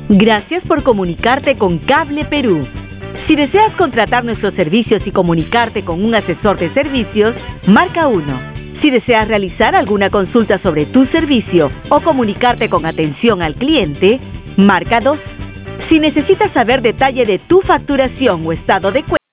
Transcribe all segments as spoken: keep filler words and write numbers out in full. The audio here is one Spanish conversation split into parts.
Gracias por comunicarte con Cable Perú. Si deseas contratar nuestros servicios y comunicarte con un asesor de servicios, marca uno. Si deseas realizar alguna consulta sobre tu servicio o comunicarte con atención al cliente, marca dos. Si necesitas saber detalle de tu facturación o estado de cuenta,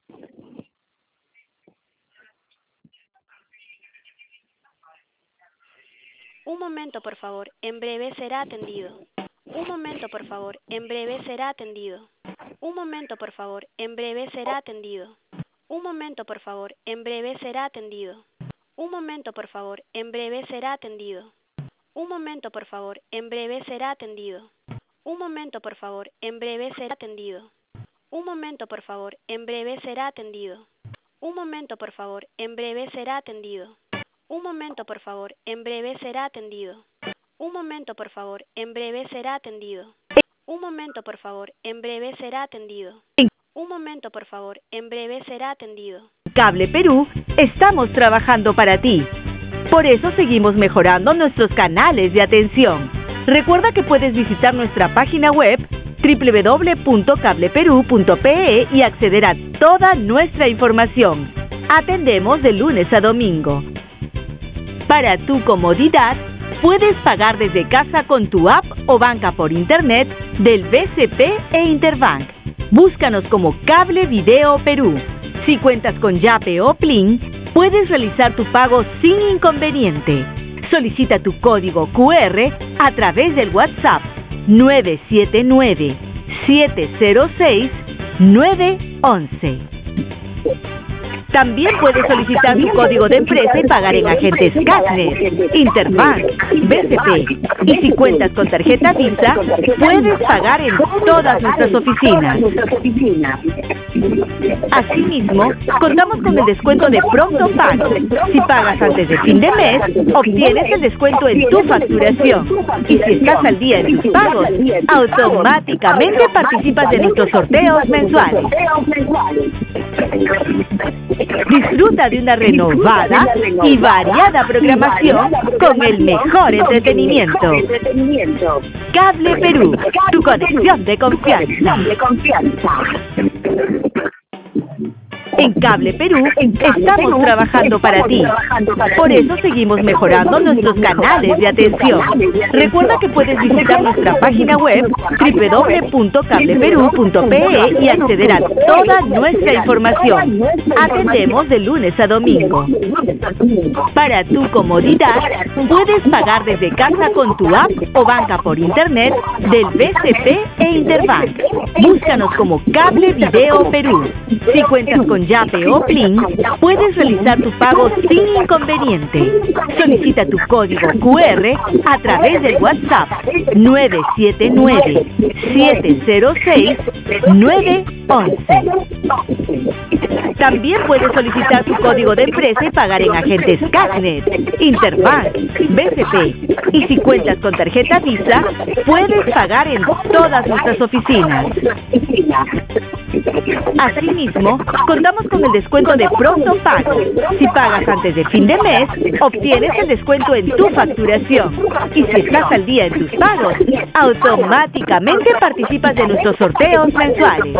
Un momento, por favor. En breve será atendido. Un momento, por favor. En breve será atendido. Un momento, por favor. En breve será atendido. Un momento, por favor. En breve será atendido. Un momento, por favor. En breve será atendido. Un momento, por favor. En breve será atendido. Un momento, por favor. En breve será atendido. Un momento, por favor. En breve será atendido. Un momento, por favor. En breve será atendido. Un momento, por favor. En breve será atendido. Un momento, por favor. En breve será atendido. Un momento, por favor. En breve será atendido. Un momento, por favor. En breve será atendido. Cable Perú, estamos trabajando para ti. Por eso seguimos mejorando nuestros canales de atención. Recuerda que puedes visitar nuestra página web doble u doble u doble u punto cable perú punto pe e y acceder a toda nuestra información. Atendemos de lunes a domingo. Para tu comodidad, puedes pagar desde casa con tu app o banca por internet del B C P e Interbank. Búscanos como Cable Video Perú. Si cuentas con Yape o Plin, puedes realizar tu pago sin inconveniente. Solicita tu código cu erre a través del WhatsApp nueve siete nueve, siete cero seis, nueve uno uno. También puedes solicitar tu código de empresa y pagar en agentes Cashnet, Interbank, B C P. Y si cuentas con tarjeta Visa, puedes pagar en todas nuestras oficinas. Asimismo, contamos con el descuento de Pronto Pago. Si pagas antes de fin de mes, obtienes el descuento en tu facturación. Y si estás al día en tus pagos, automáticamente participas de nuestros sorteos mensuales. Disfruta de una renovada y variada programación con el mejor entretenimiento. Cable Perú, tu conexión de confianza. En Cable Perú estamos trabajando para ti. Por eso seguimos mejorando nuestros canales de atención. Recuerda que puedes visitar nuestra página web doble u doble u doble u punto cable perú punto pe e y acceder a toda nuestra información. Atendemos de lunes a domingo. Para tu comodidad, puedes pagar desde casa con tu app o banca por internet del B C P e Interbank. Búscanos como Cable Video Perú. Si cuentas con Yape o Plin, puedes realizar tu pago sin inconveniente. Solicita tu código cu erre a través del WhatsApp nueve siete nueve, siete cero seis, nueve uno uno. También puedes solicitar tu código de empresa y pagar en agentes Cashnet, Interbank, B C P. Y si cuentas con tarjeta Visa, puedes pagar en todas nuestras oficinas. Asimismo, contamos con el descuento de Pronto Pago. Si pagas antes de fin de mes, obtienes el descuento en tu facturación. Y si estás al día en tus pagos, automáticamente participas de nuestros sorteos mensuales.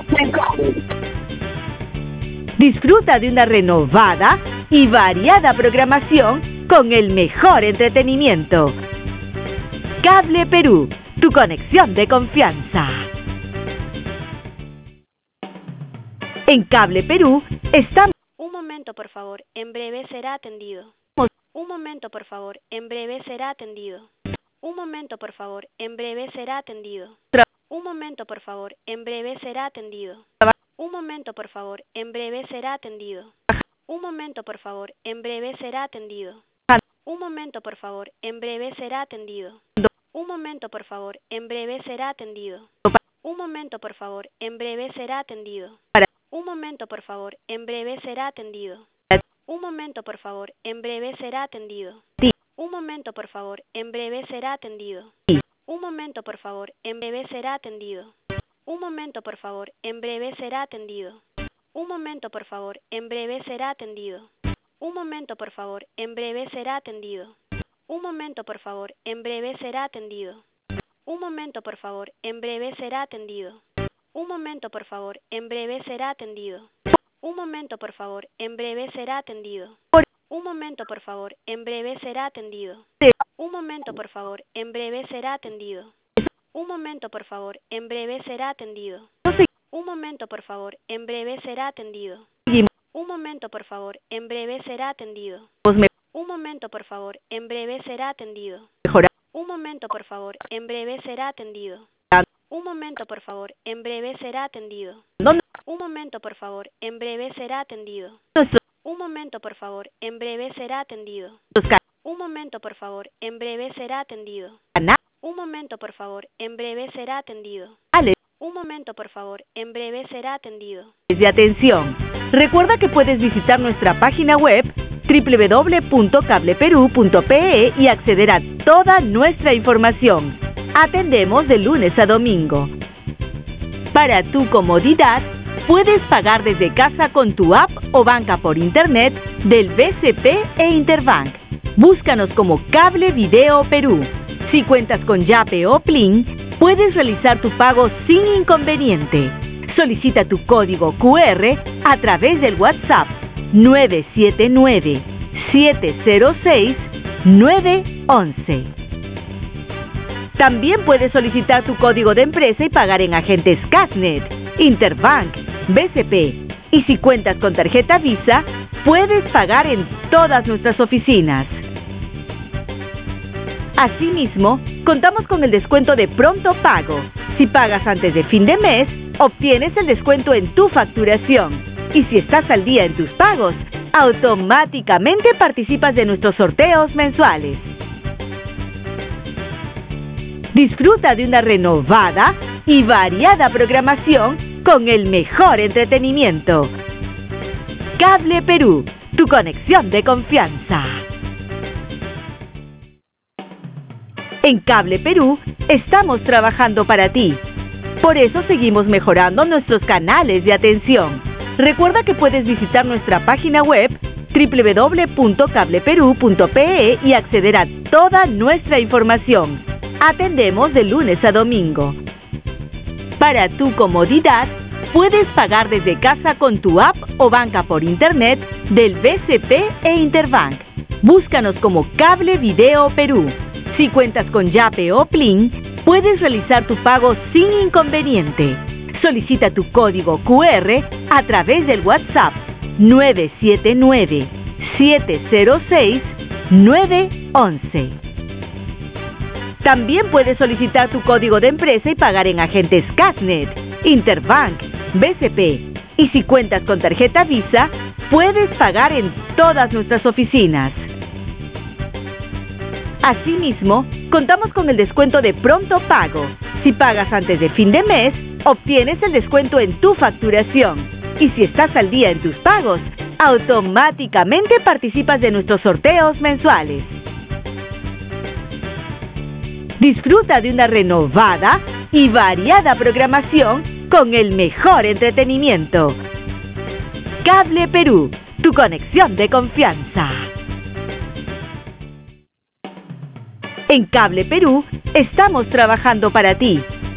Disfruta de una renovada y variada programación con el mejor entretenimiento. Cable Perú, tu conexión de confianza. En Cable Perú estamos... Un momento, por favor. En breve será atendido. Un momento, por favor. En breve será atendido. Un momento, por favor. En breve será atendido. Un momento, por favor. En breve será atendido. Un momento, por favor. En breve será atendido. Un momento, por favor. En breve será atendido. Un momento, por favor. En breve será atendido. Un momento, por favor. En breve será atendido. Un momento, por favor. En breve será atendido. Un momento, por favor. En breve será atendido. Un momento, por favor. En breve será atendido. Un momento, por favor. En breve será atendido. Un momento, por favor. En breve será atendido. Un momento, por favor. En breve será atendido. Un momento, por favor. En breve será atendido. Un momento, por favor. En breve será atendido. Un momento, por favor. En breve será atendido. Un momento, por favor. En breve será atendido. Un momento, por favor. En breve será atendido. Un momento, por favor. En breve será atendido. Un momento, por favor. En breve será atendido. Un momento, por favor. En breve será atendido. Un momento, por favor. En breve será atendido. Un momento, por favor. En breve será atendido. Un momento, por favor. En breve será atendido. Un momento, por favor. En breve será atendido. Un momento, por favor. En breve será atendido. Un momento, por favor. En breve será atendido. Un momento, por favor. En breve será atendido. Un momento, por favor. En breve será atendido. Un momento, por favor. En breve será atendido. Un momento, por favor. En breve será atendido. Un momento, por favor. En breve será atendido. De atención. Recuerda que puedes visitar nuestra página web doble u doble u doble u punto cable perú punto pe e y acceder a toda nuestra información. Atendemos de lunes a domingo. Para tu comodidad, puedes pagar desde casa con tu app o banca por internet del B C P e Interbank. Búscanos como Cable Video Perú. Si cuentas con Yape o Plin, puedes realizar tu pago sin inconveniente. Solicita tu código cu erre a través del WhatsApp nueve siete nueve, siete cero seis, nueve once. También puedes solicitar tu código de empresa y pagar en agentes Casnet, Interbank, B C P. Y si cuentas con tarjeta Visa, puedes pagar en todas nuestras oficinas. Asimismo, contamos con el descuento de pronto pago. Si pagas antes de fin de mes, obtienes el descuento en tu facturación. Y si estás al día en tus pagos, automáticamente participas de nuestros sorteos mensuales. Disfruta de una renovada y variada programación con el mejor entretenimiento. Cable Perú, tu conexión de confianza. En Cable Perú estamos trabajando para ti. Por eso seguimos mejorando nuestros canales de atención. Recuerda que puedes visitar nuestra página web doble u doble u doble u punto cable perú punto pe e y acceder a toda nuestra información. Atendemos de lunes a domingo. Para tu comodidad, puedes pagar desde casa con tu app o banca por internet del B C P e Interbank. Búscanos como Cable Video Perú. Si cuentas con Yape o Plin, puedes realizar tu pago sin inconveniente. Solicita tu código cu erre a través del WhatsApp nueve siete nueve, siete cero seis, nueve once. También puedes solicitar tu código de empresa y pagar en agentes Casnet, Interbank, B C P. Y si cuentas con tarjeta Visa, puedes pagar en todas nuestras oficinas. Asimismo, contamos con el descuento de pronto pago. Si pagas antes de fin de mes, obtienes el descuento en tu facturación. Y si estás al día en tus pagos, automáticamente participas de nuestros sorteos mensuales. Disfruta de una renovada y variada programación con el mejor entretenimiento. Cable Perú, tu conexión de confianza. En Cable Perú estamos trabajando para ti.